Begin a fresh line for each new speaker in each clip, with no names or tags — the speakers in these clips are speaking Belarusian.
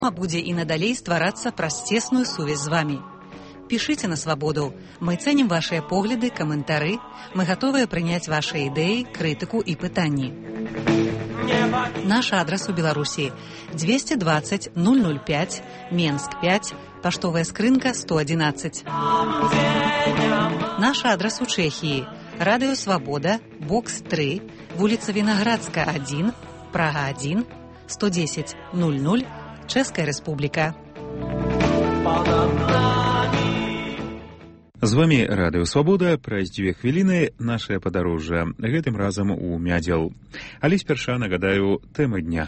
будзе і надалей стварацца праз цесную сувязь з вамі. Пішыце на свабоду. Мы цэнім вашыя погляды, каментары. Мы гатовыя прыняць вашыя ідэі, крытыку і пытанні. Наш адрас у Беларусі 220 005, Менск 5, паштовая скрынка 111. Наш адрас у Чэхіі. Радыё Свабода, бокс 3, вуліца Вінаградска 1, Прага 1, 110 00, Чэшская Рэспубліка.
З вамі Радыё Свабода. Праз 2 хвіліны нашае падарожжа. Гэтым разам у Мядзел. Але спярша нагадаю тэмы дня.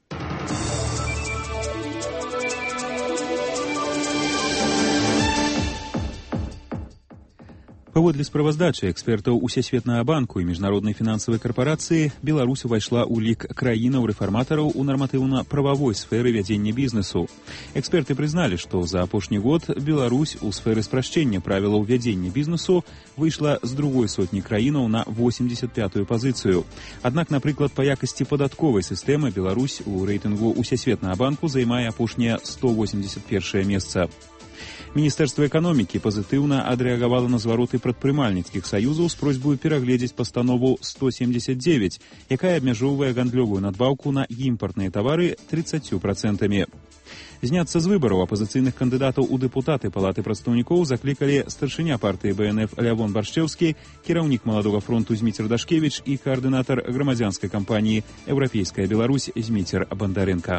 Паводле справаздачы экспертаў Усесветнага банку і Міжнароднай фінансавай карпарацыі, Беларусь увайшла ў лік краінаў-рэфарматараў у нарматыўна-прававой сферы вядзення бізнесу. Эксперты прызналі, што за апошні год Беларусь у сферы спрашчэння правілаў вядзення бізнесу выйшла з другой сотні краінаў на 85-ю пазіцыю. Аднак, напрыклад, па якасці падатковай сістэмы Беларусь у рэйтынгу Усесветнага банку займае апошняе 181-е месца. Міністэрства эканомікі пазітыўна адрэагавала на звароты прадпрымальніцкіх саюзаў з просьбаю перагледзець пастанову 179, якая абмяжоўвае гандлёвую надбаўку на імпартныя тавары 30%. Зняцца з выбараў апазіцыйных кандыдатаў у дэпутаты Палаты прадстаўнікоў заклікалі старшыня партыі БНФ Лявон Баршчэўскі, кіраўнік Маладога фронту Зміцер Дашкевіч і каардынатар грамадзянскай кампаніі «Еўрапейская Беларусь» Зміцер Бандарэнка.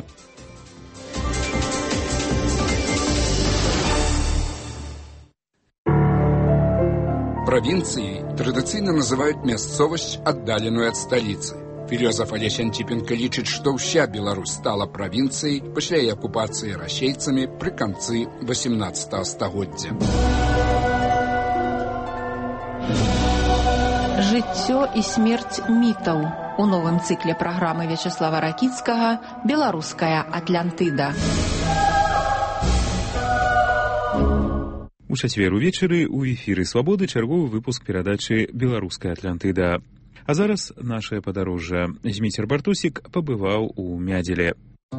Провинцией традыцыйна называют мясцовасць, аддаленую ад сталіцы. Філёзаф Алесь Антипенко лічыць, што ўся Беларусь стала правінцыяй пасля яе акупацыі расейцамі пры канцы 18 стагоддзя.
Жыццё і смерць мітаў. У новым цыкле праграмы Вячеслава Ракіцкага «Беларуская Атлантыда».
У чацвер увечары ў эфіры «Свабоды» чарговы выпуск перадачы «Беларуская Атлантыда». А зараз нашае падарожжа. Зміцер Бартусік пабываў у Мядзеле.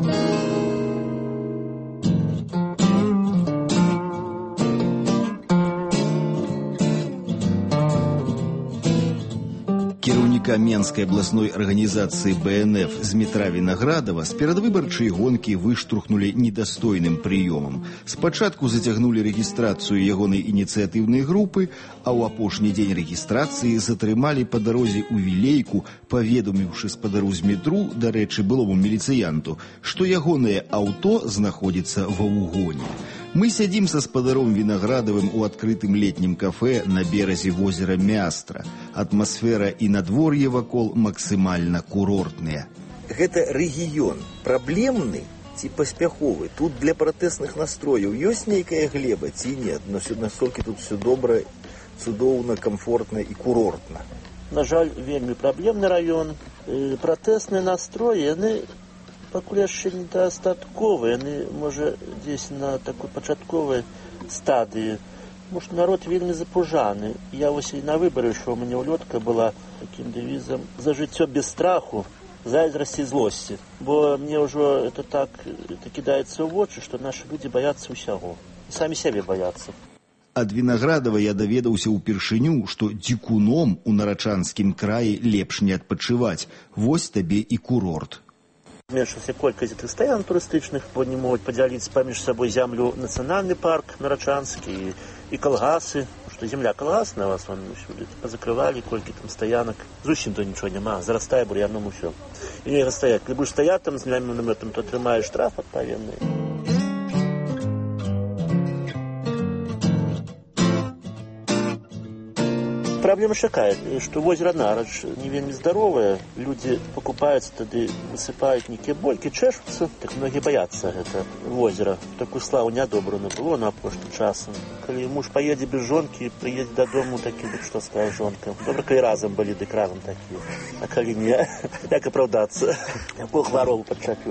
Кіраўніка Менскай абласной арганізацыі БНФ Змітра Вінаградава з перадвыбарчай гонкі выштурхнулі недастойным прыёмам. Спачатку зацягнулі рэгістрацыю ягонай ініцыятыўнай групы, а ў апошні дзень рэгістрацыі затрымалі па дарозе ў Вілейку, паведаміўшы спадару Змітру, дарэчы, былому міліцыянту, што ягонае аўто знаходзіцца ва ўгоне. Мы сядзім са спадаром Вінаградавым у адкрытым летнім кафэ на беразе возера Мястра. Атмасфера і надвор'е вакол максімальна курортныя.
Гэта рэгіён праблемны ці паспяховы? Тут для пратэсных настрояў ёсць нейкая глеба ці нет? Настолькі тут все добра, цудоўна, комфортна і курортна?
На жаль, вельмі праблемны раён. Пратэсныя настроі, яны пакуль яшчэ недастатковыя, яны, можа, дзесь на такой пачатковай стадыі. Может, народ вельмі запужаны. Я вось і на выбары ішоў, у мяне ўлётка была такім дэвізам «За жыццё без страху, зайздрасці і злосці». Бо мне ўжо это так кідаецца ў вочы, што нашы людзі баяцца ўсяго. Самі сябе баяцца.
Ад Вінаградава я даведаўся ўпершыню, што дзікуном у Нарачанскім краі лепш не адпачываць. Вось табе і курорт.
Зменшылася колькасць тых стаян турыстычных, бо не могуць падзяліць паміж сабой зямлю нацыянальны парк Нарачанскі і калгасы, што земля калгасная, вас вон пазакрывалі, колькі там стаянак. Зусім то нічого няма, зарастае бур'яном усё. І нельга стаяць. Калі будзеш стаяць там з земляным намётам, то атрымаеш штраф адпаведны. Проблема такая, что озеро Нарач не вельмі здоровое, люди покупаются, тады высыпают некие больки, чешутся, так многие боятся это озеро. Такую славу нядобрую было на апошнім часам. Калі муж поедет без жонки, приедет додому, таки, что скажет жонка. Добре, калі разом были, дык разом такие. А калі не, як оправдаться? Якую хваробу подчапил.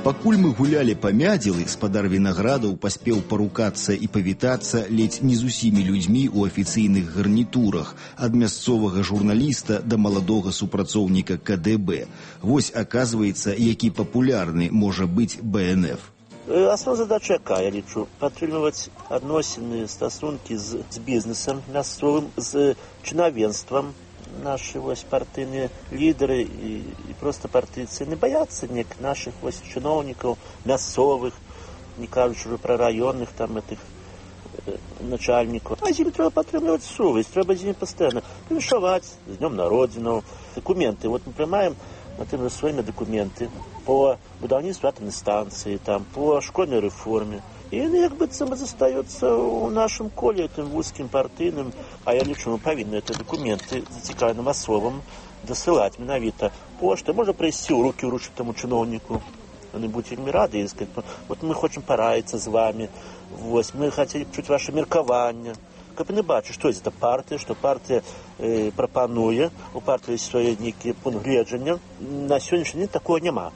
Пакуль мы гулялі па Мядзелы, спадар Вінаградаў паспеў парукацца і павітацца ледзь не з усімі людзьмі ў афіцыйных гарнітурах, ад мясцовага журналіста да маладога супрацоўніка КДБ. Вось, аказваецца, які папулярны можа быць БНФ.
Основная задача яка, я лічу, падтрымліваць адносіны, стасункі з бізнесам мясцовым, з чынавенствам. Наши партыйныя лідары і проста партыйцы не баяцца неяк наших чыноўнікаў мясцовых, не кажучы ўжо пра раённых там этих начальнікаў. А з імі трэба падтрымліваць сувязь, трэба з імі пастаянна віншаваць з днём народзінаў. Дакументы. Вот мы прымаем на тым сваімі дакументы по будаўніцтву атамнай станцыі, там, по школьнай рэформе. І яны як быццам застаюцца ў нашым коле, тым вузкім партыйным, а я лічу, мы павінны гэтыя дакументы зацікаўленым асобам дасылаць менавіта поштай. Можна прыйсці ў рукі ўручыць таму чыноўніку. Яны будуць вельмі рады і сказаць, вот мы хочам параіцца з вами, вось, мы хацелі чуць ваше меркаванне. Каб яны бачаць, што гэта партыя, што партыя прапануе, у партыі ёсць свае нейкія пункт гледжання. На сённяшні дзень такого няма.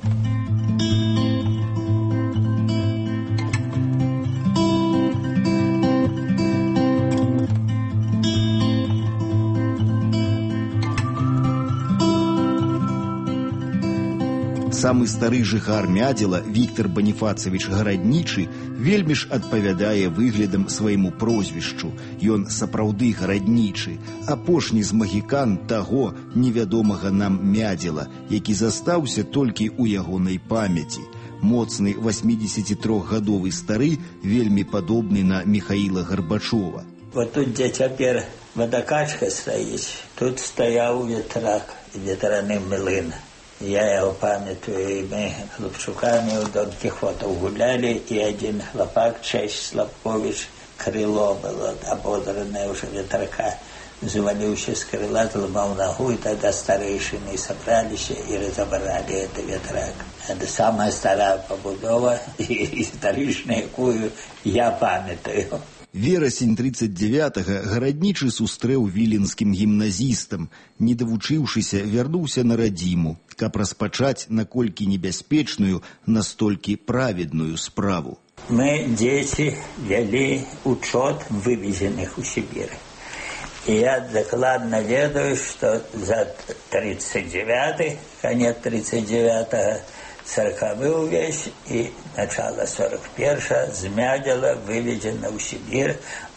Самы стары жыхар Мядзела, Віктар Баніфацавіч Гараднічы, вельмі ж адпавядае выглядам свайму прозвішчу. Ён сапраўды гараднічы, апошні з магікан таго невядомага нам Мядзела, які застаўся толькі ў ягонай памяці. Моцны 83-гадовы стары, вельмі падобны на Міхаіла Гарбачова.
Вот тут, дзе цяпер вадакачка стаіць, тут стаяў ветрак, ветраны млын. Я его памятаю, и мы хлопчуками у Дон Кихота гуляли, и один хлопак, Честь Слабкович, крыло было ободранное уже ветрака, завалился с крыла, сломал ногу, и тогда старейшины собрались и разобрали этот ветрак. Это самая старая побудова, и старейшина, якую я памятаю.
Верасень 39-га Гараднічы сустрэў віленскім гімназістам. Не давучыўшыся, вярнуўся на радзіму, каб распачаць наколькі небяспечную, настолькі праведную справу.
Мы, дети, вели учет вывезенных у Сибирь. И я докладно ведаю, что за 39-й, конец 39-го, 40-й весь и начало 41-го з Мядзела выведено в Сибирь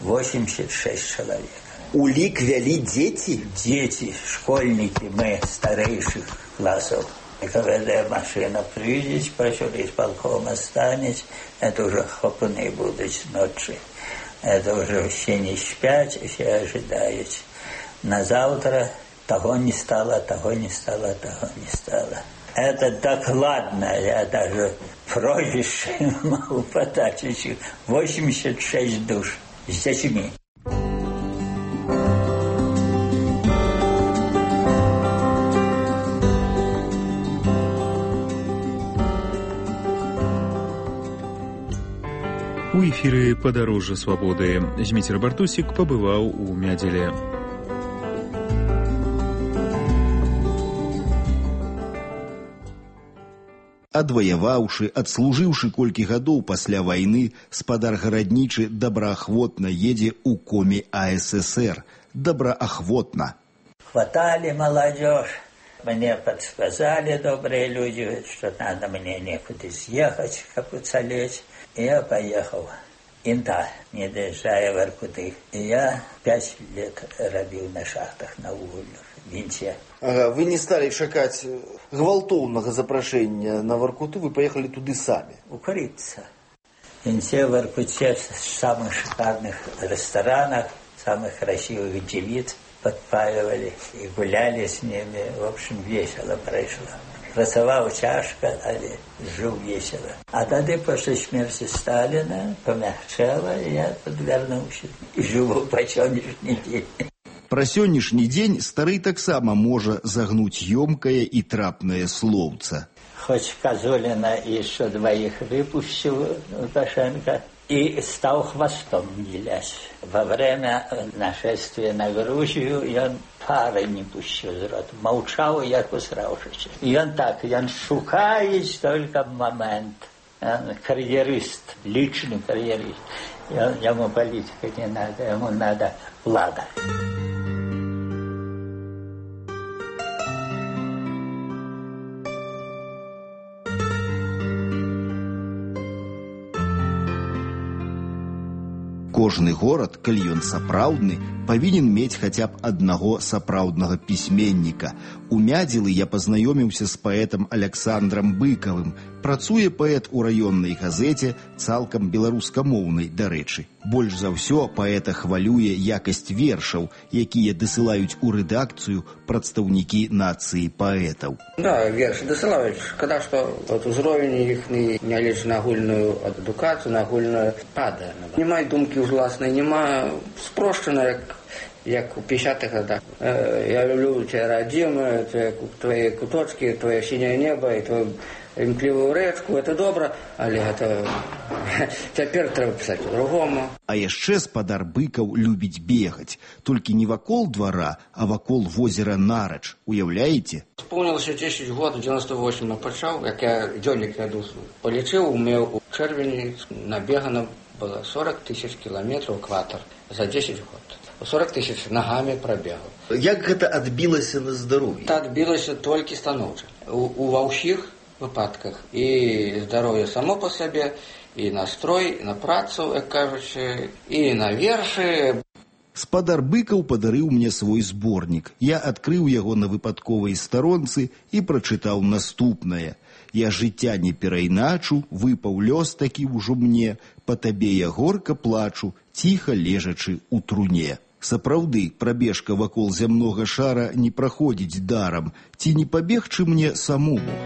86 человек.
Улик вели дети?
Дети, школьники, мы старейших классов. И когда машина приедет, пошел из полкома станет, это уже хопаны будут ночи. Это уже все не спят, все ожидают. На завтра того не стало, того не стало, того не стало. Это докладно, я даже прозвище могу подать. 86 душ с детьми.
У эфіры «Падарожжа свабоды» Зміцер Бартусік пабываў у Мядзеле.
Адваяваўшы, адслужыўшы колькі гадоў пасля вайны, спадар Гараднічы добраахвотна едзе ў коме АССР. Добраахвотна.
Хватали молодежь. Мне подсказали добрые люди, что надо мне некуда съехать, как уцелеть. И я поехал. Инта, не доезжая в Воркуты. И я 5 лет робил на шахтах, на угольных, винте.
Ага, вы не стали чакаць гвалтоўнага запрашэння на Воркуту, вы поехали туды сами.
Укрыться. Винте в Воркуте в самых шикарных ресторанах, самых красивых девиц подпаивали и гуляли с ними. В общем, весело прошло. Працаваў цяжка, але жыў весела. А тады пасля смерці Сталіна памягчэла, і я тут вярнуўся. І жыву па сённяшні дзень.
Пра сённяшні дзень стары таксама можа загнуць ёмкае і трапнае слоўца.
Хоць Казуліна і еще 2 выпусціў Лукашенко, и стал хвостом вилять. Во время нашествия на Грузию он пары не пустил из рота. Молчал, як усравшись. И он так, он шукает только момент. карьерист, личный карьерист. Ему политика не надо, ему надо влада.
Кожны горад, калі ён сапраўдны, павінен мець хаця б аднаго сапраўднага пісьменніка. У Мядзелы я пазнаёміўся з паэтам Аляксандрам Быкавым. Працуе паэт у раённай газеце, цалкам беларускамоўнай, дарэчы. Больш за ўсё паэта хвалюе якасць вершаў, якія дасылаюць у рэдакцыю прадстаўнікі нацыі паэтаў.
Да, вершы дасылаюць. Шкада, што узровень іхні, нягледзячы на агульную адукацыю, на агульную падае. Няма думкі ўжласнай, няма спрошчана, як у 50-х годах. Я люблю тебя, родимая, твои куточки, твое синее небо и твою імклівую рэчку, это добра, але гэта цяпер трэба пісаць по-другому.
А яшчэ спадар Быкаў любіць бегаць, толькі не вакол двара, а вакол возера Нарач. Уяўляеце?
Спомнілася 10 год, 98 пачаў, як я дзённік вяду, палічыў, у чэрвені набегана было 40 тысяч кіламетраў экватар за 10 год. 40 тысяч ногами пробегал.
Як гэта адбілася на здароўі?
Это адбілася толькі станоўча. Ва ўсіх выпадках. І здароўе само по сабе, і настрой, і на працу, як кажучы, і на вершы.
Спадар Быкаў падарыў мне свой зборнік. Я адкрыў яго на выпадковай старонцы і прачытаў наступнае. Я жыцця не перайначу, выпаў лёс такі ўжо мне, па табе я горка плачу, ціха лежачы ў труне. Сапраўды, прабежка вакол зямнога шара не праходзіць дарам, ці не пабегчы мне самому?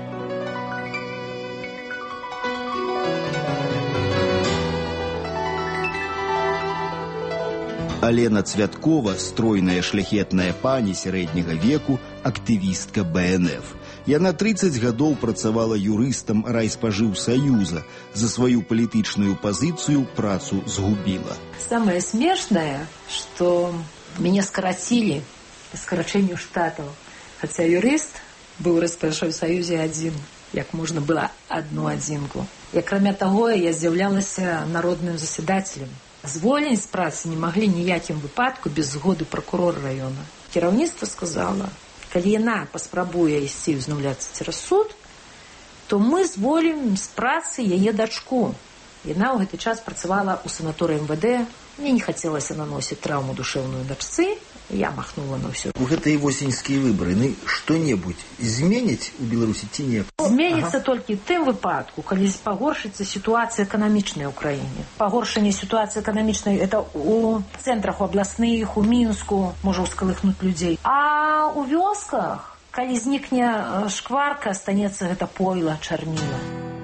Алена Цвяткова, стройная шляхетная пані сярэдняга веку, актывістка БНФ. Яна 30 гадоў працавала юрыстам райспажыўсаюза. За сваю палітычную пазіцыю працу згубіла.
Самое смешное, что меня скоротили по скорочению штатов. Хотя юрист был в Райспажыўсаюзе один, як можно было одну адзінку. И кроме того, я з'являлась народным заседателем. Звольніць з працы не могли ніякім выпадку без згоды прокурора района. Кіраўніцтва сказала, калі яна паспрабуе ісці ўзнаўляцца цераз суд, то мы зволім з працы яе дачку. Яна ў гэты час працавала ў санаторыі МВД. Мне не хацелася наносіць траўму душэўную дачцы. Я махнула на ўсё.
У гэтыя восеньскія выбары што-небудзь зменяць у Беларусі ці не?
Зменіцца толькі ў тым выпадку, калі пагоршыцца сітуацыя эканамічная ў краіне. Пагоршэнне сітуацыі эканамічнай это у цэнтрах абласных, у Мінску можа ўскалыхнуць людзей. А у вёсках, калі знікне шкварка, астанецца гэта пойла, чарніла.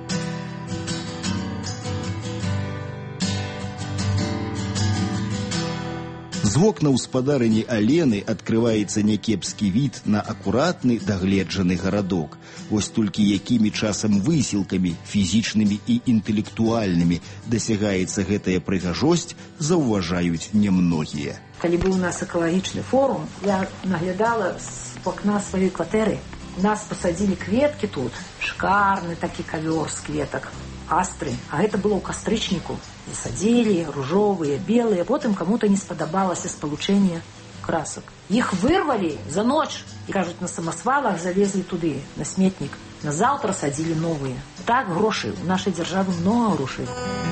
З вокнаў спадарыні Алены адкрываецца някепскі від на акуратны, дагледжаны гарадок. Вось толькі якімі часам высілкамі, фізічнымі і інтэлектуальнымі дасягаецца гэтая прыгажосць, заўважаюць немногія.
Калі быў у нас экалагічны форум, я наглядала з окна сваёй кватэры. Нас пасадзілі кветкі тут, шикарны такі кавёр з кветак. Астры, а гэта было ў кастрычніку. Засадзілі, ружовыя, белыя, потым каму-то не спадабалася спалучэнне красак. Іх вырвалі за ноч і, кажуць, на самасвалах завезлі туды, на сметнік. На заўтра садзілі новыя. Так, грошай, у нашай дзяржавы много грошай.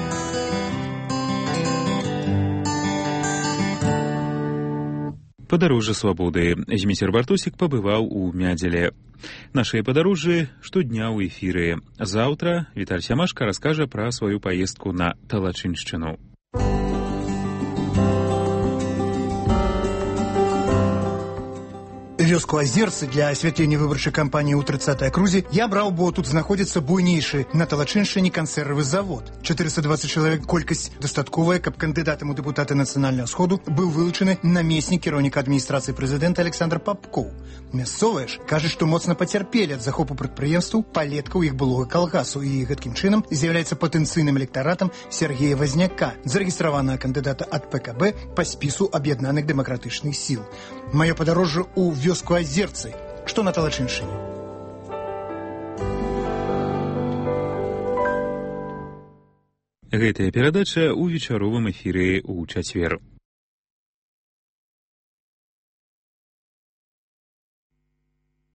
Падарожжа свабоды. Зміцер Бартосік пабываў у Мядзеле. Нашыя падарожжы штодня ў эфіры. Заўтра Віталь Сямашка раскажа пра сваю паездку на Талачыншчыну.
Вёску Азерцы для асвятлення выбарчай кампаніі ў 30-й акрузе я браў, бо тут знаходзіцца буйнейшы на Талачыншчыне кансервы завод. 420 чалавек, колькасць дастатковая, каб кандыдатам у дэпутаты нацыянальнага сходу быў вылучаны намеснік кіраўніка адміністрацыі прэзідэнта Александр Папкоў. Мясцовыя ж кажуць, што моцна пацярпелі ад захопу прадпрыемстваў палеткаў іх былога калгасу і гэткім чынам з'яўляецца патэнцыйным электаратам Сергея Вазняка, зарэгістраванага кандыдата ад ПКБ па спісу аб'яднаных дэмакратычных сіл. Маё падарожжа ў вёску Азерцы, што на Талачыншчыне.
Гэтая перадача ў вечаровым эфіры ў чацвер.